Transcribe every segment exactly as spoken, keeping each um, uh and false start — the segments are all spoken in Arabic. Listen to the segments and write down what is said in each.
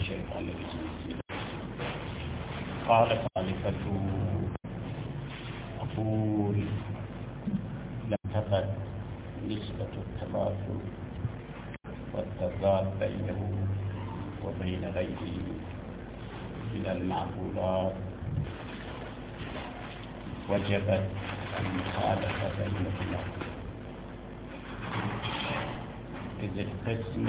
الشيطان الرجيم. قال خالفة أقول لم تقل نسبة التماثل والتضاد بينه وبين غيره من المعقولات، وجبت المخالفة بينهما، إذ القسم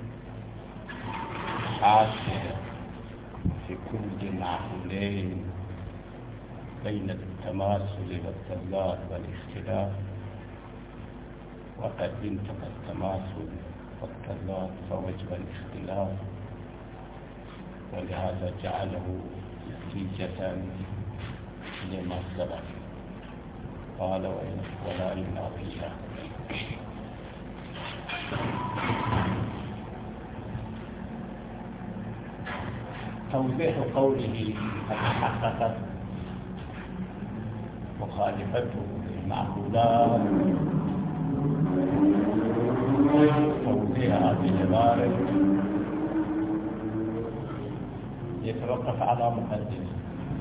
حاصل في كل معقولين بين التماثل والتضاد والاختلاف، وقد انتقى التماثل والتضاد فوجب الاختلاف، ولهذا جعله نتيجة لما سبق. قال ولا ينافيها. توضيح قوله فتحققت مخالفته للمعقولات، توضيح هذه العبارة يتوقف على مقدمة،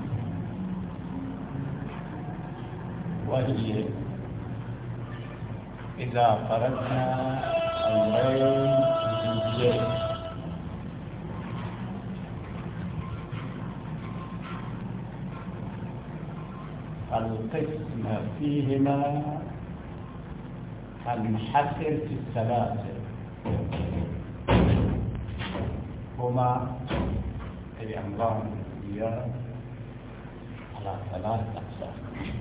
وهي إذا فرضنا أمرين جنسيين القسم فيهما المنحصر في الثلاثة، هما الأمران على ثلاث أقسام.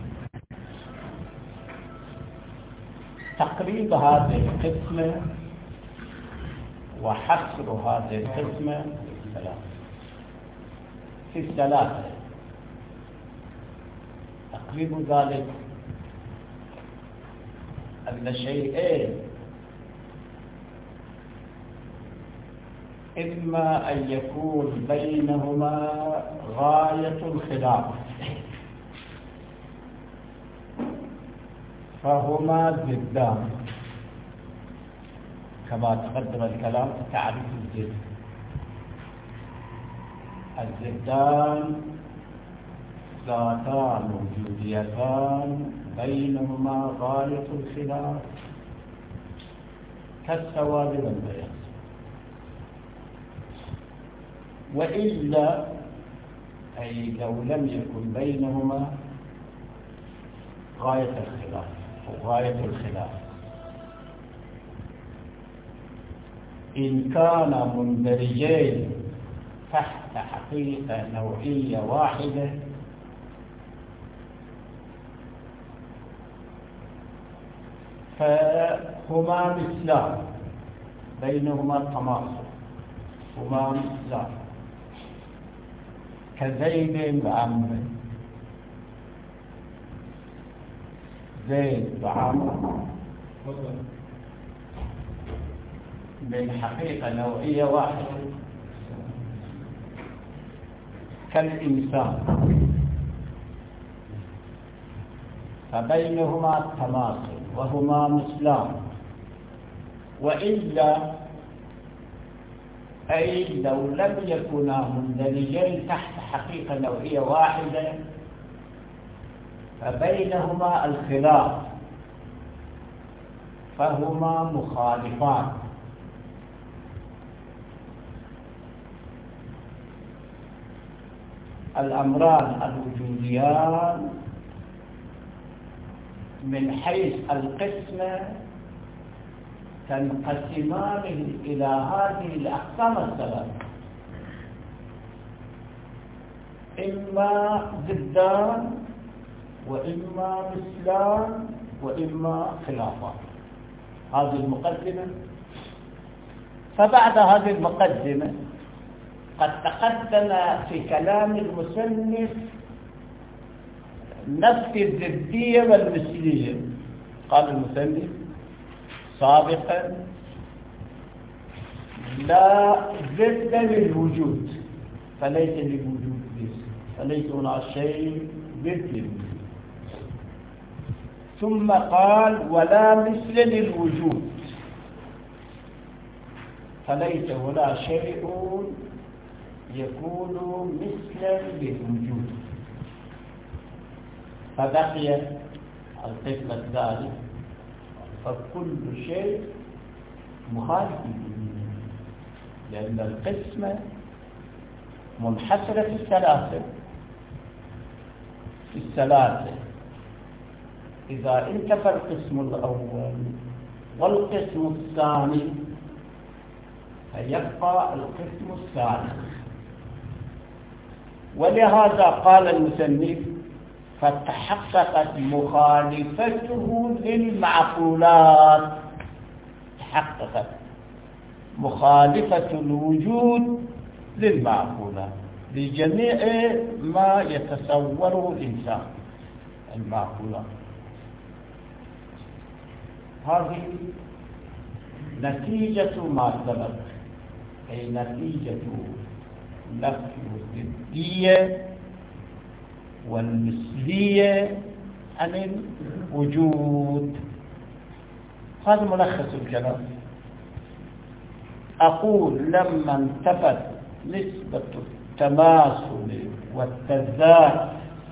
تقريب هذه القسمة وحصر هذه القسمة في الثلاثة. تقريب ذلك أن شيئين إما أن يكون بينهما غاية الخلاف فهما ضدان، كما تقدم الكلام في تعريف الضد. الضدان ذاتان وجوديتان بينهما غاية الخلاف كالسواد والبياض، وإلا أي لو لم يكن بينهما غاية الخلاف أو غاية الخلاف، إن كان مندرجين تحت حقيقة نوعية واحدة فهما مثلان بينهما تماثل، هما مثلان كزيد وعمرو، زيد وعمرو من حقيقة نوعية واحدة كالإنسان، فبينهما تماثل وهما مثلان، وإلا أي لو لم يكونا مندرجين تحت حقيقة نوعية واحدة فبينهما الخلاف فهما مخالفان. الأمران الوجوديان من حيث القسمة تنقسمان إلى هذه الأقسام الثلاث، إما ضدان وإما مثلان وإما خلافان. هذه المقدمة. فبعد هذه المقدمة قد تقدم في كلام المصنف نفي الضدية والمثلية. قال المصنف سابقا لا ضد للوجود فليس للوجود مثل، فليس هناك شيء ضد للوجود. ثم قال ولا مثل للوجود فليس هناك شيء يكون مثلا للوجود، فبقي القسم الثالث فكل شيء مخالف للوجود، لأن القسمة منحصرة في الثلاثة في الثلاثة إذا انتفى القسم الأول والقسم الثاني فيبقى القسم الثالث. ولهذا قال المصنف فتحققت مخالفته للمعقولات، تحققت مخالفة الوجود للمعقولات بجميع ما يتصوره الإنسان المعقولات. هذه نتيجة ما سبق، أي نتيجة نفي الضدية والمثلية عن الوجود. هذا ملخص الكلام. أقول لما انتفت نسبة التماثل والتضاد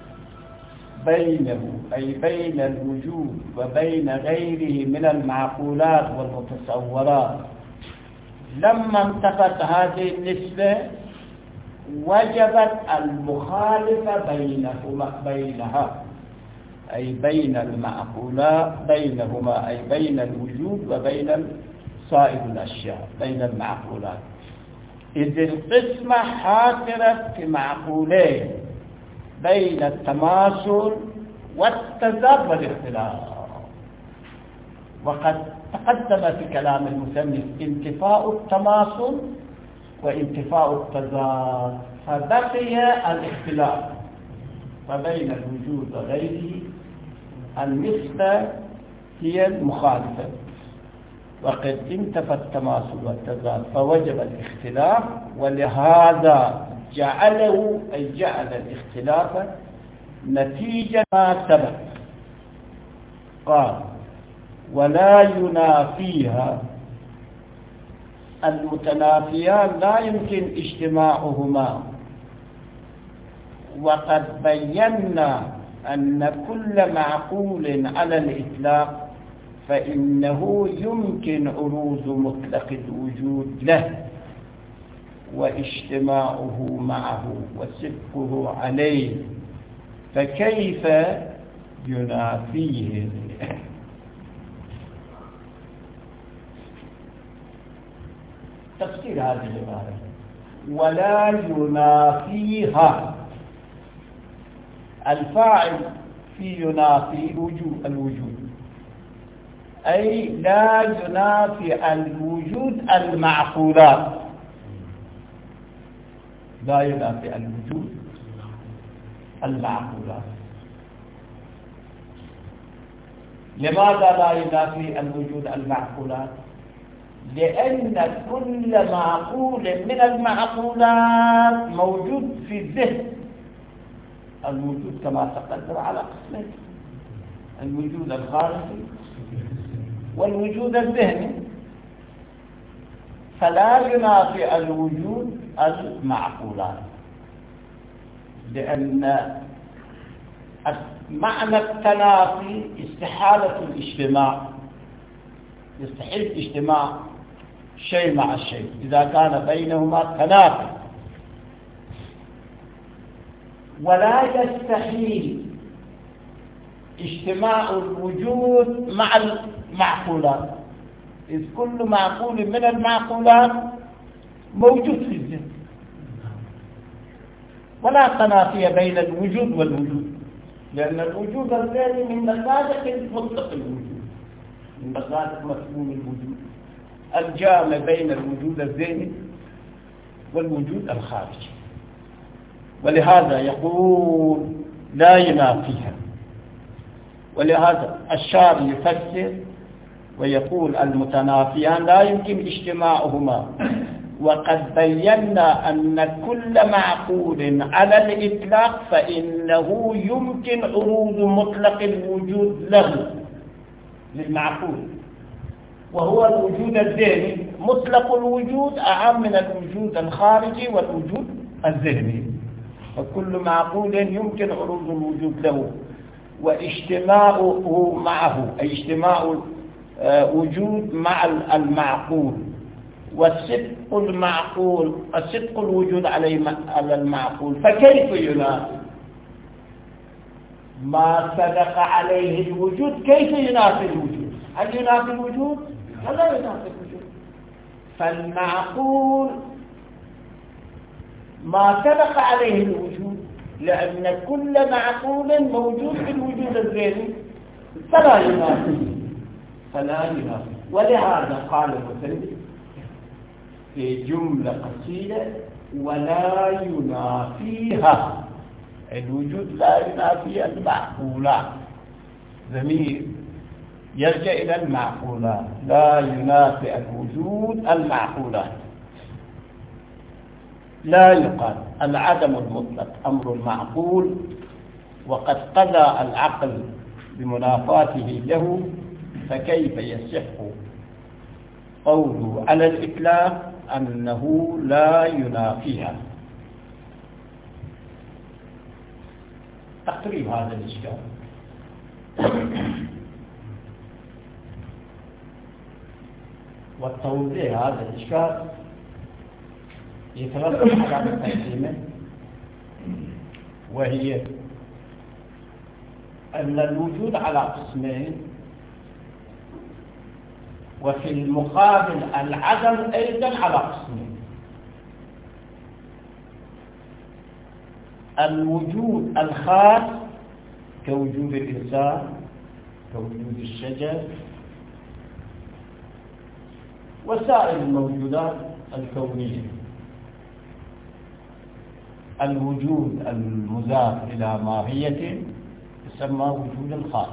بينه أي بين الوجود وبين غيره من المعقولات والمتصورات، لما انتفت هذه النسبة وجبت المخالفة بينهما بينها أي بين المعقولات بينهما أي بين الوجود وبين سائر الأشياء بين المعقولات، إذ القسمة حاصرة في معقولين بين التماثل والتضاد والاختلاف. وقد تقدم في كلام المصنف انتفاء التماثل وانتفاء التضاد، فبقي الاختلاف فبين الوجود وغيره النسبة هي المخالفة، وقد انتفى التماثل والتضاد فوجب الاختلاف، ولهذا جعله أي جعل الاختلاف نتيجة ما سبق. قال ولا ينافيها، المتنافيان لا يمكن اجتماعهما، وقد بينا أن كل معقول على الإطلاق فإنه يمكن عروض مطلق الوجود له واجتماعه معه وسبقه عليه، فكيف ينافيه؟ تفسير هذه العبارة ولا ينافيها، الفاعل في ينافي الوجود أي لا ينافي الوجود المعقولات، لا ينافي الوجود المعقولات. لماذا لا ينافي الوجود المعقولات؟ لأن كل معقول من المعقولات موجود في الذهن. الوجود كما تقدم على قسمين، الوجود الخارجي والوجود الذهني، فلا ينافي الوجود المعقولات، لأن معنى التنافي استحالة الاجتماع، يستحيل اجتماع شيء مع الشيء إذا كان بينهما تنافي، ولا يستحيل اجتماع الوجود مع المعقولات، إذ كل معقول من المعقولات موجود في الذهن، ولا تنافي بين الوجود والوجود، لأن الوجود الذهني من مصادق مطلق الوجود، من مصادق مفهوم الوجود الجامع بين الوجود الذهني والوجود الخارجي. ولهذا يقول لا ينافيها، ولهذا الشارع يفسر ويقول المتنافيان لا يمكن اجتماعهما، وقد بينا أن كل معقول على الإطلاق فإنه يمكن عروض مطلق الوجود له للمعقول، وهو الوجود الذهني. مطلق الوجود أعم من الوجود الخارجي والوجود الذهني، فكل معقول يمكن عروض الوجود له واجتماعه معه، أي اجتماع وجود مع المعقول، والصدق المعقول الصدق الوجود على المعقول. فكيف ينافي ما صدق عليه الوجود؟ كيف ينافي الوجود؟ هل ينافي الوجود؟ لا ينافي الوجود. فالمعقول ما صدق عليه الوجود، لأن كل معقول موجود في الوجود الذهني، فلا ينافي فلا ينافي. ولهذا قال المثني في جملة قصيرة: ولا ينافيها. الوجود لا ينافي المعقولات، ضمير يرجع إلى المعقولات، لا ينافي الوجود المعقولات. لا يقال العدم المطلق أمر معقول وقد قضى العقل بمنافاته له، فكيف يصح قوله على الإطلاق أنه لا ينافيها؟ تقريب هذا الإشكال. والتوضيح هذا الإشكال يترتب على مقدمة، وهي أن الوجود على قسمين، وفي المقابل العدم أيضا على قسمين. الوجود الخاص كوجود الإنسان، كوجود الشجر وسائر الموجودات الكونية. الوجود المضاف إلى ماهية يسمى وجود خاص.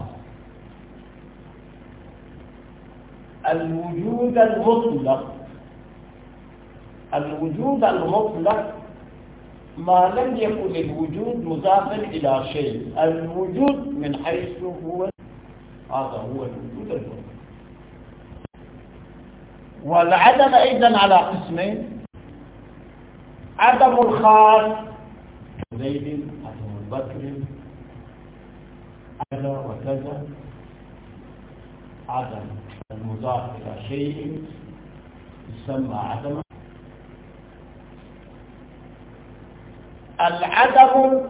الوجود المطلق الوجود المطلق ما لم يكن الوجود مضافا إلى شيء، الوجود من حيث هو، هذا هو الوجود المطلق. والعدم أيضا على قسمين: عدم الخاص زيد، عدم بكر، كذا وكذا. عدم المضاف إلى شيء يسمى عدم. العدم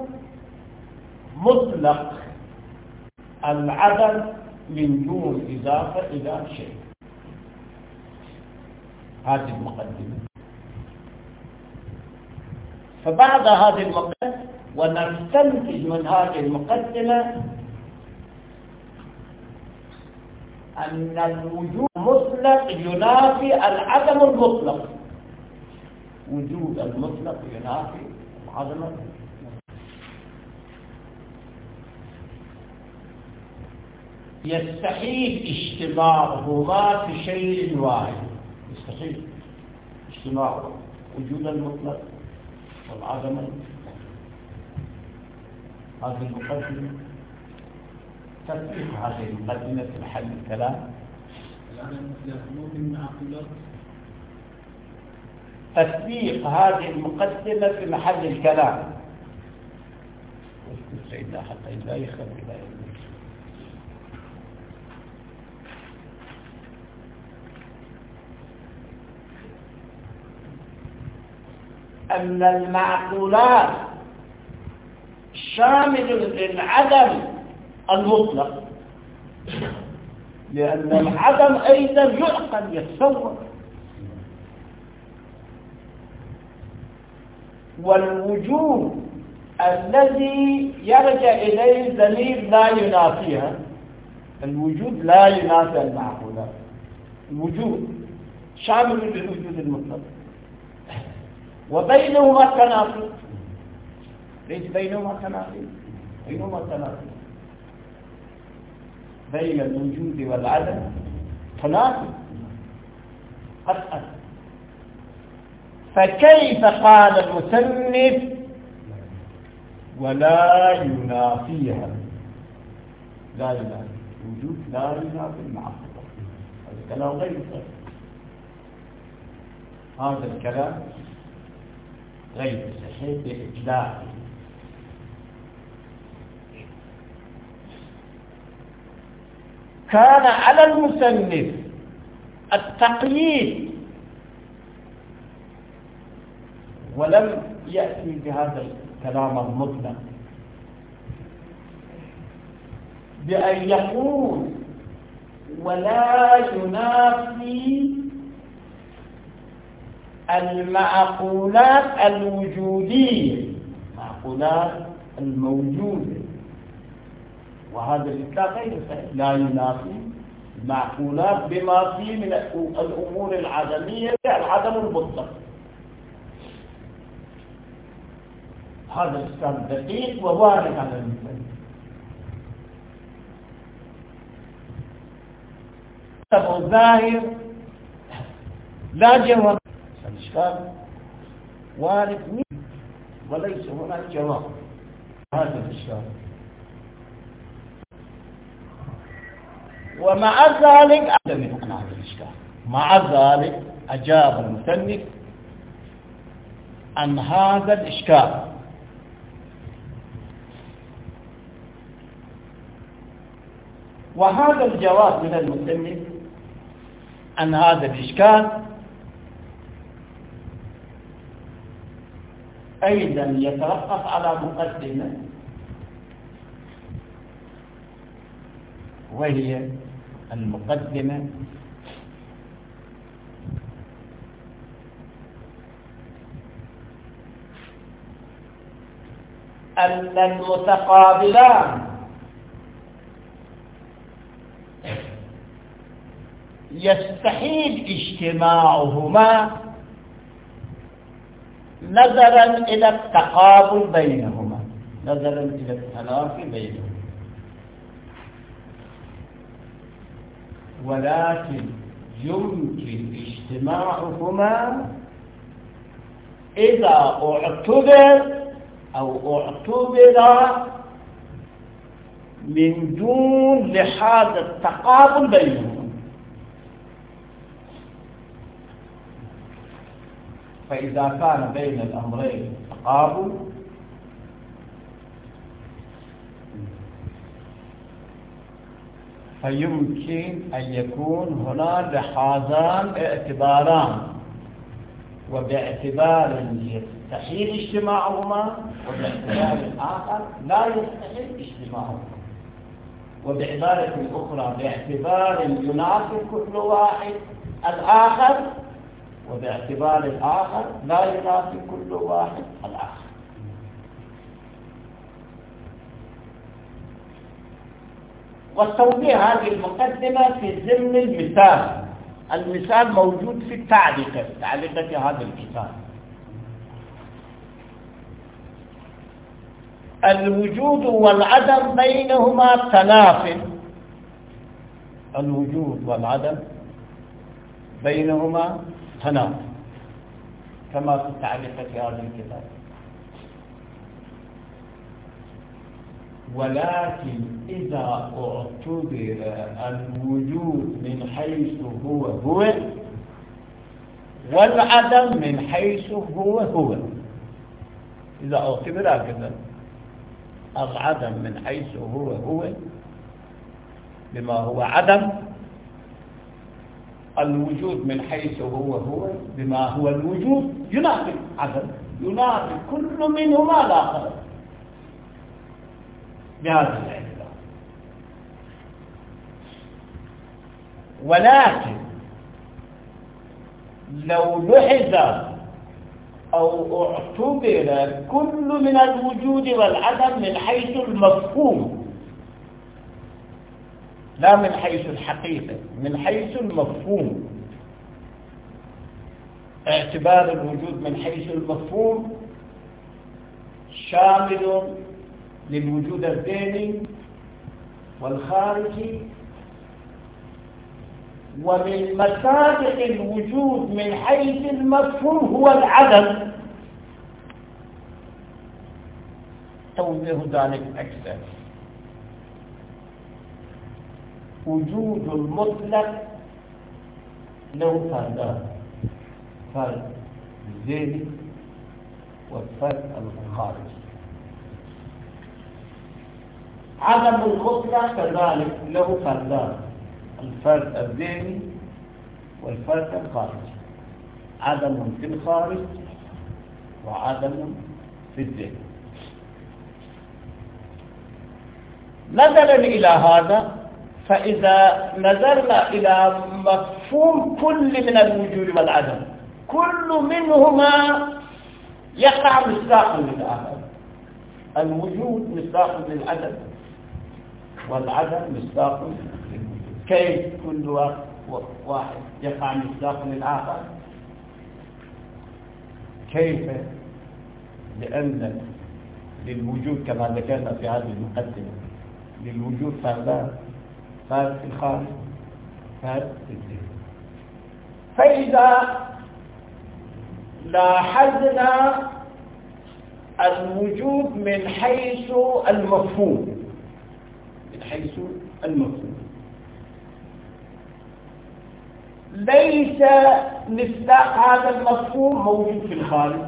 مطلق، العدم من دون إضافة إلى شيء. هذه المقدمة. فبعد هذه المقدمة ونستنتج من هذه المقدمة أن الوجود المطلق ينافي العدم المطلق. وجود المطلق ينافي العدم المطلق. يستحيل اجتماعهما في شيء واحد، يستحيل اجتماع وجود المطلق والعدم. هذه المقدمة تطبيق هذه المقدمة في محل الكلام. تطبيق هذه المقدمة في محل الكلام. اذكر سيدنا حتى لا يخرب لا يخرب. أن المعقولات شامل للعدم المطلق، لأن العدم أيضا يعقل يتصور، والوجود الذي يرجع إليه ضمير لا ينافيها. الوجود لا ينافي المعقولات، الوجود شامل للوجود المطلق، وبينهما تناقض. ليس بينهما تناقض، بينهما تناقض بين الوجود والعدم تناقض قطعا. فكيف قال المصنف ولا ينافيها؟ لا ينافي الوجود، لا ينافي المعقول. هذا كلام غير صحيح. هذا الكلام غير صحيح بإطلاقه. كان على المصنف التقييد ولم يأتي بهذا الكلام المطلق بأن يقول ولا ينافي المعقولات الوجودية، معقولات الموجودة، وهذا الإطلاق غير صحيح. لا ينافي المعقولات بما فيه من الأمور العدمية العدم المطلق. هذا الإسلام دقيق ووارد على المثال. الظاهر لا جواب، الإشكال وارد منه وليس هناك جواب. هذا الإشكال. ومع ذلك عدم عن هذا الإشكال، مع ذلك أجاب المصنف عن هذا الإشكال. وهذا الجواب من المصنف عن هذا الإشكال أيضا يتوقف على مقدمة، وهي المقدمة أن المتقابلان يستحيل اجتماعهما نظرا إلى التقابل بينهما، نظرا إلى التنافي بينهما، ولكن يمكن اجتماعهما إذا اعتبر أو اعتبر من دون لحاظ التقابل بينهما. فإذا كان بين الأمرين تقابل فيمكن أن يكون هنا لحاظان اعتباران، وباعتبار يستحيل اجتماعهما وباعتبار آخر لا يستحيل اجتماعهما، وبعبارة أخرى باعتبار ينافي كل واحد الآخر وباعتبار الآخر لا ينافي كل واحد الآخر. والتوضيح هذه المقدمة في ضمن المثال. المثال موجود في التعليقة، تعليقة هذا الكتاب. الوجود والعدم بينهما تنافي، الوجود والعدم بينهما تنافي كما في تعليقة هذا الكتاب. ولكن إذا اعتبر الوجود من حيث هو هو والعدم من حيث هو هو، إذا اعتبر هكذا العدم من حيث هو هو بما هو عدم، الوجود من حيث هو هو بما هو الوجود، ينافي عدم، ينافي كل منهما الآخر بهذا الاعتبار. ولكن لو لحظ أو اعتبر كل من الوجود والعدم من حيث المفهوم لا من حيث الحقيقة، من حيث المفهوم، اعتبار الوجود من حيث المفهوم شامل للوجود الذهني والخارجي، ومن مصادق الوجود من حيث المفهوم هو العدم. توضيح ذلك أكثر. وجود المطلق له فرقان، فرق ذهني والفرد الخارجي. عدم المطلق كذلك له فردان، الفرد الذهني والفرد الخارجي، عدم في الخارج وعدم في الذهن. نظرا إلى هذا، فإذا نظرنا إلى مفهوم كل من الوجود والعدم، كل منهما يقع مصداقا للآخر. الوجود مصداق للعدم والعدم مصداق للوجود. كيف كل واحد يقع مصداق للآخر؟ كيف؟ لأن للوجود كما ذكرنا في هذه المقدمة للوجود فردان، فرد في الخارج، فرد في الذهن. فإذا لاحظنا الوجود من حيث المفهوم، من حيث المفهوم ليس مصداق هذا المفهوم موجود في الخارج،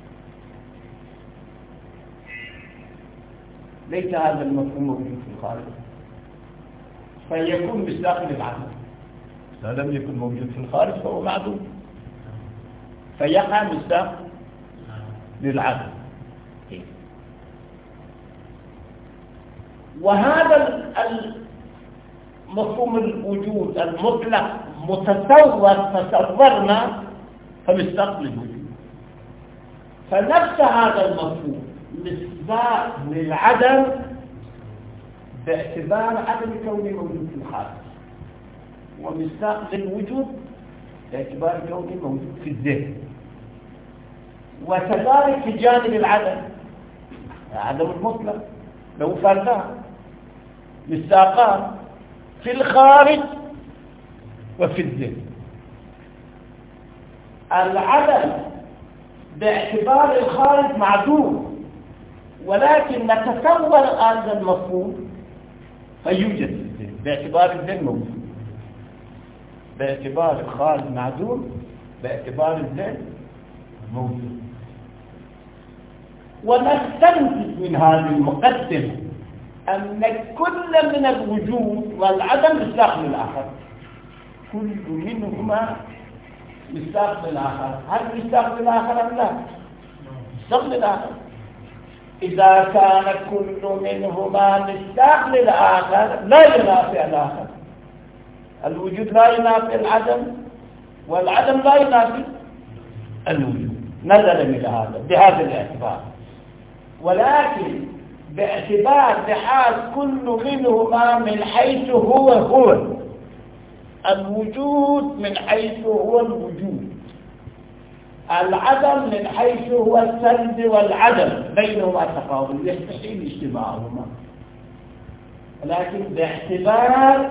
ليس هذا المفهوم موجود في الخارج، فيكون مصداق للعدم. إذا لم يكن موجود في الخارج فهو معدوم، فيقع مصداق للعدم. وهذا المفهوم الوجود المطلق متصور تصورنا فمصداق للوجود، فنفس هذا المفهوم مصداق للعدم باعتبار عدم كونه موجود في الخارج، ومصداق للوجود باعتبار كونه موجود في الذهن. وكذلك في جانب العدم، العدم المطلق له فردان مصداقان في الخارج وفي الذهن. العدم باعتبار الخارج معدوم، ولكن نتصور هذا المفهوم فيوجد في الذهن باعتبار الذهن موجود. باعتبار الخارج معدوم، باعتبار الذهن موجود. ونستنتج من هذه المقدمة أن كل من الوجود والعدم مصداق للآخر، كل منهما مصداق للآخر. هل مصداق للآخر أم لا؟ مصداق للآخر. إذا كان كل منهما مصداق للآخر لا ينافي الآخر. الوجود لا ينافي العدم، والعدم لا ينافي الوجود، نظرا إلى هذا بهذا الاعتبار. ولكن باعتبار بحال كل منهما من حيث هو هو الوجود، من حيث هو الوجود، العدم من حيث هو السلب والعدم، بينهما تقابل يستحيل اجتماعهما، لكن باعتبار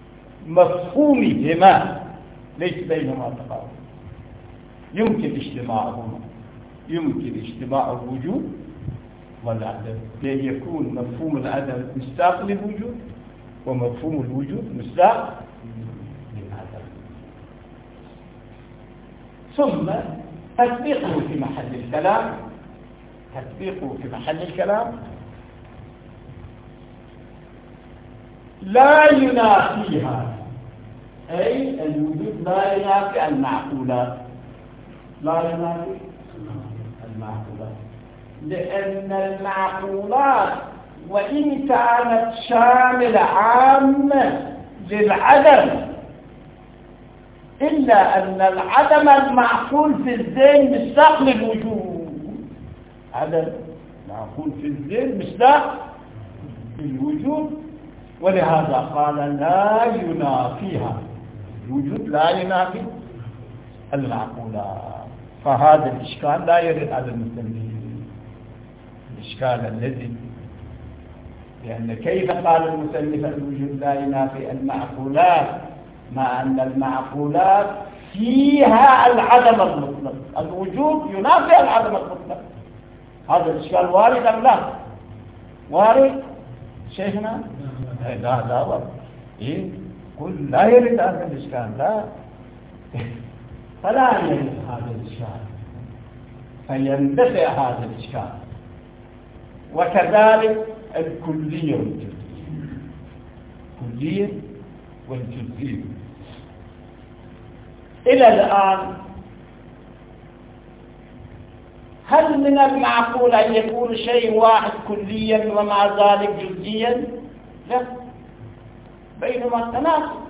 مفهومهما ليس بينهما تقابل، يمكن اجتماعهما، يمكن اجتماع الوجود والعدم ليكون مفهوم العدم مصداق للوجود ومفهوم الوجود مصداق للعدم. ثم تطبيقه في محل الكلام، تطبيقه في محل الكلام لا ينافيها، أي الوجود لا ينافي المعقولات، لا ينافي المعقولات، لأن المعقولات وإن كانت شاملة عامة للعدم، إلا أن العدم المعقول في الذهن مصداق للوجود. عدم معقول في الذهن مصداق للوجود، ولهذا قال لا ينافيها، الوجود لا ينافي المعقولات. فهذا الإشكال لا يرد على المسلمين، الإشكال الذي لأن كيف قال المسلم الوجود لا ينافي المعقولات مع أن المعقولات فيها العدم المطلق، الوجود ينافي العدم المطلق. هذا الإشكال وارد أم لا؟ وارد شيخنا؟ لا لا وارد. إيه؟ قل لا يرد هذا الإشكال، لا فلا يرد هذا الإشكال. فيندفع هذا الإشكال. وكذلك الكلية والجزئية، الكلية والجزئية. إلى الآن هل من المعقول أن يكون شيء واحد كليا ومع ذلك جزئيا؟ لا، بينما تناقض.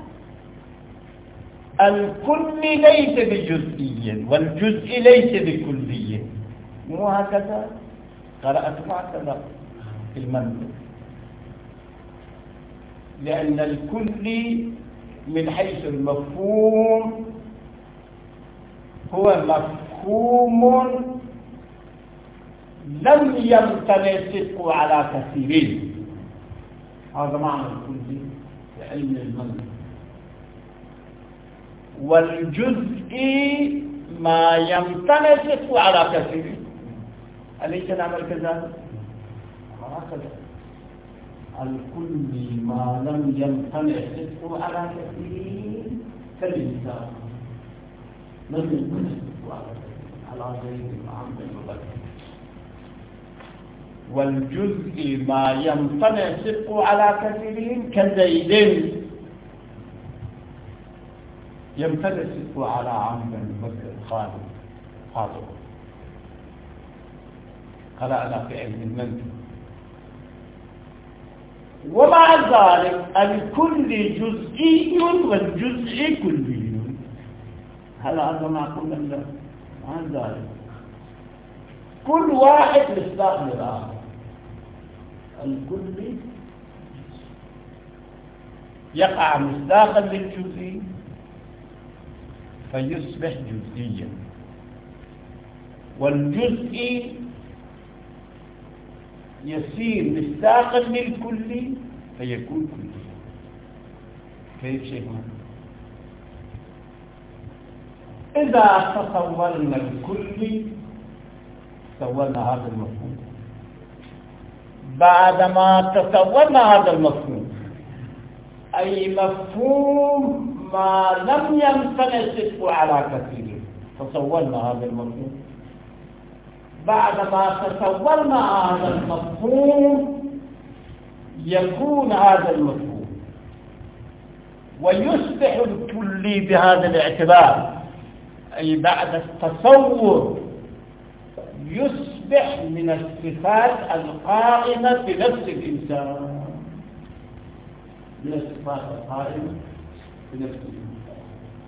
الكل ليس بجزئيا والجزء ليس بكليا، مو هكذا؟ قرأت هكذا في المنطق، لأن الكل من حيث المفهوم هو مفهوم لم يمتنع صدقه على كثيرين. هذا معنى الكل في علم المنطق. والجزء ما يمتنع صدقه على كثيرين، أليس نعمل كذلك؟ هكذا الكل ما لم يمتنع صدقه على كثيرين كالإنسان لم يمتنع صدقه على غير عام المبادئ. والجزء ما يمتنع صدقه على كثيرين كالزيدين يمتنع صدقه على عام المبادئ خالد خاطئ. قرأنا في علم المنطق. ومع ذلك الكل جزئي والجزء كلي. هل هذا معقول أم لا؟ مع ذلك كل واحد مصداق للآخر. الكل يقع مصداقا للجزئي فيصبح جزئيا، والجزئي يصير مصداقا للكل فيكون كلي. كيف شيخنا؟ إذا تصورنا الكل تصورنا هذا المفهوم، بعدما تصورنا هذا المفهوم أي مفهوم ما لم يمتنع صدقه على كثير، تصورنا هذا المفهوم. بعدما تصورنا هذا المفهوم يكون هذا المفهوم ويصبح الكلي بهذا الاعتبار، أي بعد التصور يصبح من الصفات القائمة بنفس الإنسان، من الصفات القائمة بنفس الإنسان.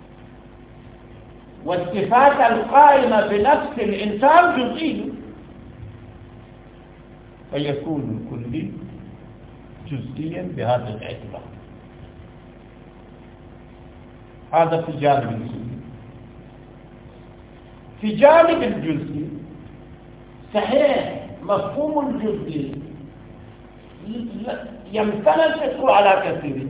والصفات القائمة بنفس الإنسان جزئية، فيكون الكلي جزئيا بهذا الاعتبار. هذا في جانب الجزئي. في جانب الجزئي صحيح مفهوم الجزئي يمتنع صدقه على كثير.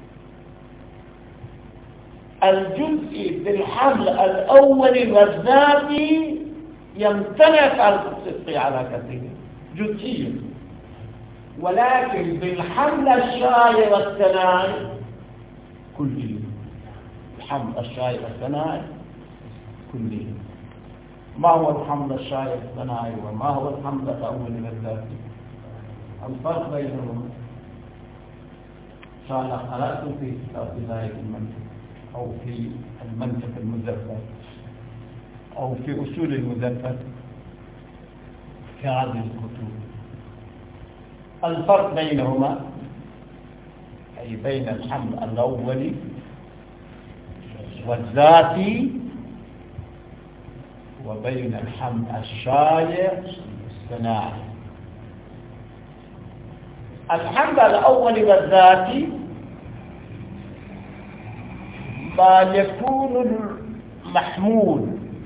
الجزء بالحمل الأول والذاتي يمتنع صدقه على كثير جزئيا، ولكن بالحمل الشائع والثنائي كلي. الحمل الشائع والثنائي كلي. ما هو الحمل الشائع والثنائي وما هو الحمل الأول والذاتي؟ الفرق بينهما إن شاء الله قرأت في كتاب بداية المنطق أو في المنطق المزفر أو في أصول المزفر في هذه الكتب. الفرق بينهما أي بين الحمل الأولي والذاتي وبين الحمل الشائع والثنائي. الحمل الأولي والذاتي ما يكون المحمول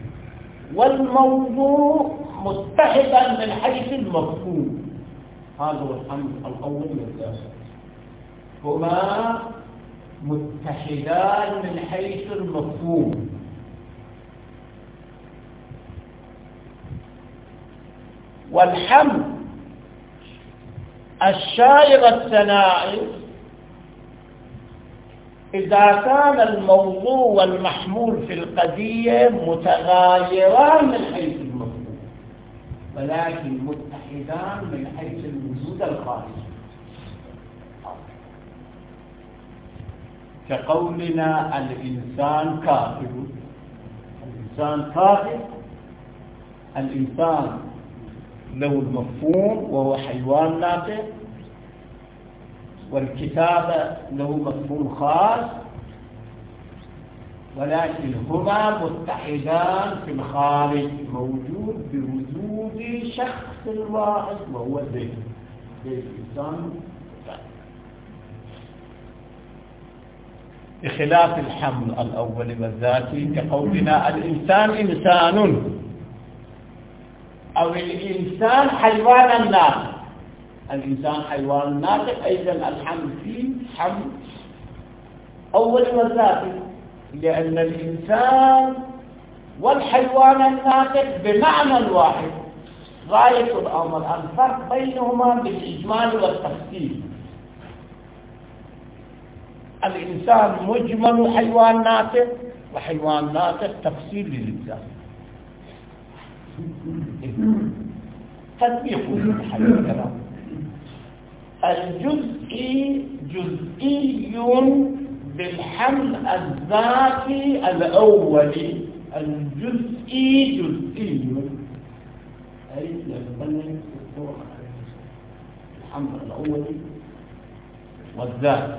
والموضوع متحدا من حيث المفهوم. هذا هو الحمل الأول والذاتي، هما متحدان من حيث المفهوم. والحمل الشائع الثنائي إذا كان الموضوع والمحمول في القضية متغايران من حيث المفهوم، ولكن متحدان من حيث الوجود الخارجي، كقولنا الإنسان كافر. الإنسان كافر، الإنسان له المفهوم وهو حيوان ناطق، والكتابة له مفهوم خاص، ولكن هما متحدان في الخارج، موجود بوجود شخص واحد وهو ذهن الإنسان، بخلاف الحمل الأول والذاتي كقولنا الإنسان إنسان أو الإنسان حيوان ناطق. الإنسان حيوان ناطق، أيضا الحمل فيه حمل أول وذاتي، لأن الإنسان والحيوان الناطق بمعنى واحد. غاية الأمر الفرق بينهما بالإجمال والتفصيل. الإنسان مجمل حيوان ناطق، وحيوان ناطق تفصيل للإنسان. تطبيق الكلام. الجزئي جزئي بالحمل الذاتي الأولي. الجزئي جزئي أي يتبنى الحمل الأولي والذاتي.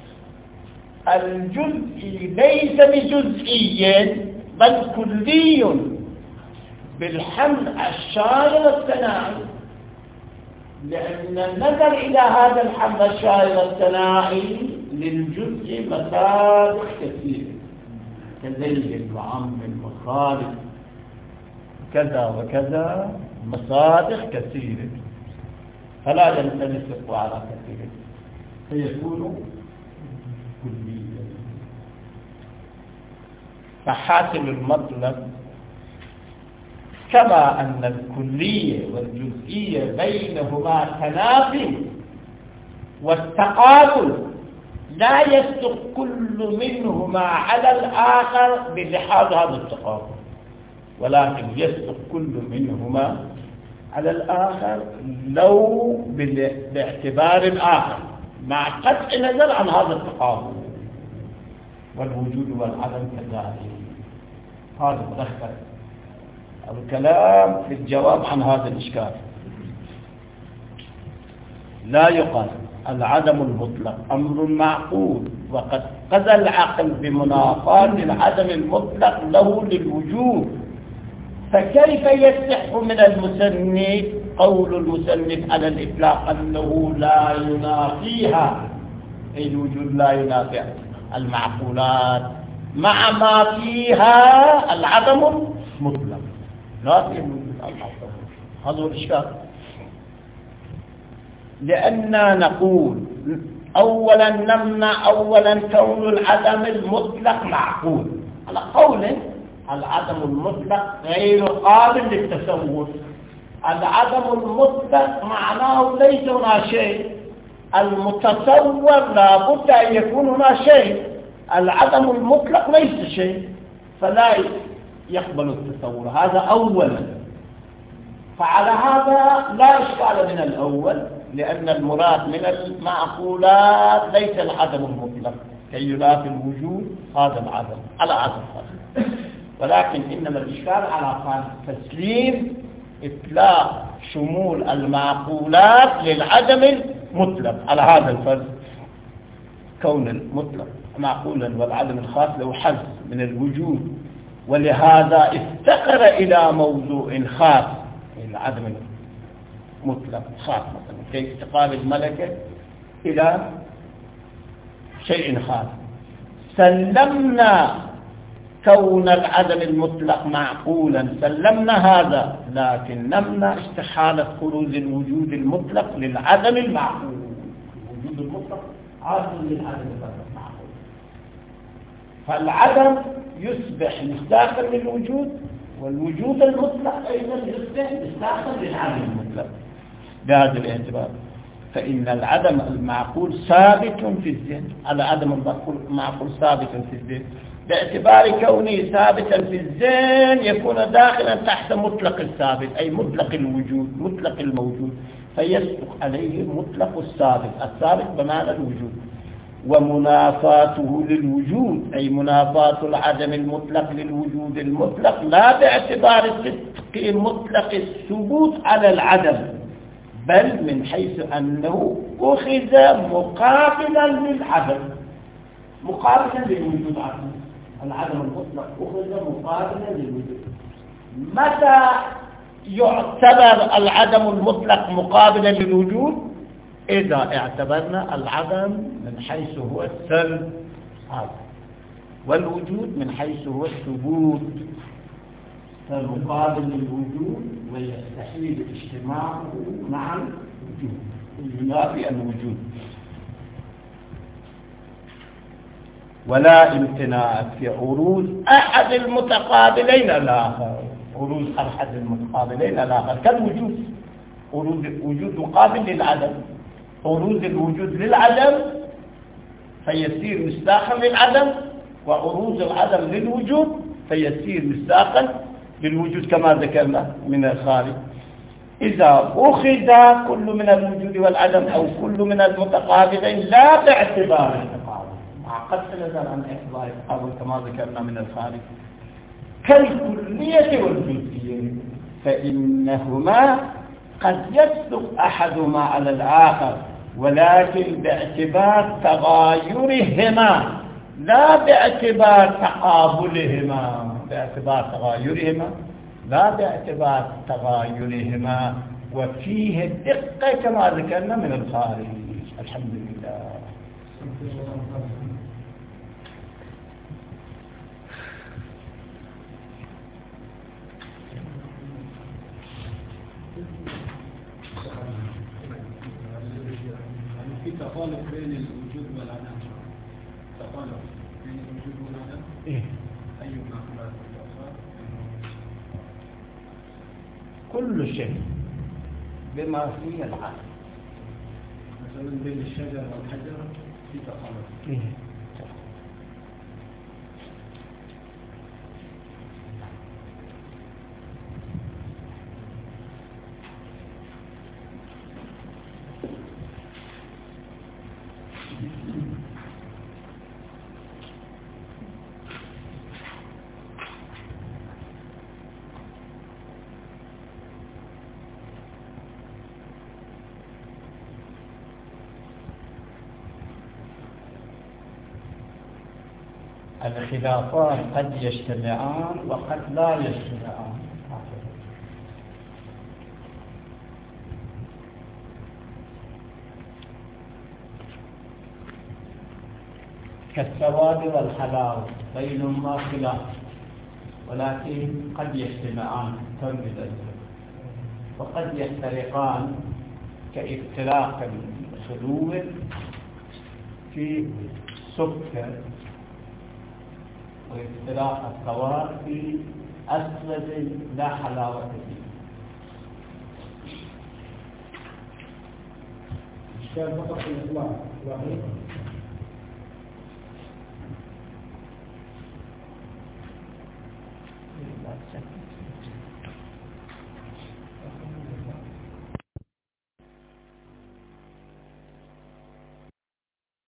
الجزئي ليس بجزئي بل كلي بالحمل الشائع الثنائي، لأن النظر إلى هذا الحمل الشائع الثنائي للجزء مصادق كثيرة كزيد وعم وخالد كذا وكذا، مصادق كثيرة، فلا ينطبق على كثير، فيكون كليا. فحاصل المطلب كما أن الكلية والجزئية بينهما تنافي والتقابل، لا يصدق كل منهما على الآخر بلحاظ هذا التقابل، ولكن يصدق كل منهما على الآخر لو باعتبار آخر مع قطع النظر عن هذا التقابل. والوجود والعدم كذلك. هذا مدخل الكلام في الجواب عن هذا الإشكال. لا يقال العدم المطلق أمر معقول، وقد قضى العقل بمنافاة العدم المطلق له للوجود، فكيف يصح من المصنف قول المصنف على الإطلاق أنه لا ينافيها، أي الوجود لا ينافي المعقولات مع ما فيها العدم المطلق، لا في الوجود المعقول. هذا هو الإشكال. لأننا نقول أولا نمنع أولا كون العدم المطلق معقول، على قول العدم المطلق غير قابل للتصور. العدم المطلق معناه ليس هنا شيء، المتصور لا بد أن يكون هنا شيء، العدم المطلق ليس شيء، فلا يقبل التصور. هذا أولا. فعلى هذا لا إشكال من الأول، لأن المراد من المعقولات ليس العدم المطلق كي ينافي الوجود هذا العدم على عدم هذا، ولكن إنما الإشكال على تسليم إطلاق شمول المعقولات للعدم المطلق على هذا الفرض، كون المطلق معقولا والعدم الخاص له حظ من الوجود، ولهذا افتقر إلى موضوع خاص، العدم المطلق خاص، مثلا كافتقار الملكة إلى شيء خاص. سلمنا كون العدم المطلق معقولا، سلمنا هذا، لكن نمنع استحالة خروج الوجود المطلق للعدم المعقول. الوجود المطلق عاصم للعدم المعقول، فالعدم يصبح مصداقا للوجود، والوجود المطلق أيضا يصبح مصداقا للعدم المطلق. بهذا الاعتبار فإن العدم المعقول ثابت في الذهن، العدم المعقول ثابت في الذهن، باعتبار كونه ثابتا في الذهن يكون داخلا تحت مطلق الثابت، أي مطلق الوجود، مطلق الموجود، فيصدق عليه مطلق الثابت، الثابت بمعنى الوجود. ومنافاته للوجود أي منافاة العدم المطلق للوجود المطلق، لا باعتبار صدق مطلق الثبوت على العدم، بل من حيث أنه أخذ مقابلا للعدم، مقابلا للوجود عدم. العدم المطلق أخذ مقابلا للوجود. متى يعتبر العدم المطلق مقابلا للوجود؟ إذا اعتبرنا العدم من حيث هو السلب والوجود من حيث هو الثبوت، فالمقابل للوجود ويستحيل اجتماعه مع الوجود، ينافي الوجود. ولا امتناع في عروض أحد المتقابلين الآخر، عروض أحد المتقابلين الآخر كالوجود، عروض وجود مقابل للعدم، عروض الوجود للعدم فيصير مصداقا للعدم، وعروض العدم للوجود فيصير مصداقا للوجود كما ذكرنا من الخارج. إذا أخذ كل من الوجود والعدم أو كل من المتقابلين لا باعتبار التقابل، مع قصد النظر عن اعتبار التقابل كما ذكرنا من الخارج، كالكلية والجزئية، فإنهما قد يصدق أحدهما على الآخر، ولكن باعتبار تغايرهما لا باعتبار تقابلهما، باعتبار تغايرهما لا باعتبار تغايرهما، وفيه الدقة كما ذكرنا من الخارج. الحمد لله. في تخالف بين الوجود والعدم، تخالف بين الوجود والعدم. إيه؟ أيهما خلاف الآخر؟ كل شيء بما فيه العدم. مثلا بين الشجر والحجر في تخالف. إيه؟ الخلافات قد يجتمعان وقد لا يجتمعان، كالسواد والحلاوة بينهما خلاف ولكن قد يجتمعان كالمثل، وقد يفترقان كافتراق الخلو في سكر وافتراق السواد في أسود لا حلاوة فيه. الإشكال فقط في الإطلاق واحد. لا شك.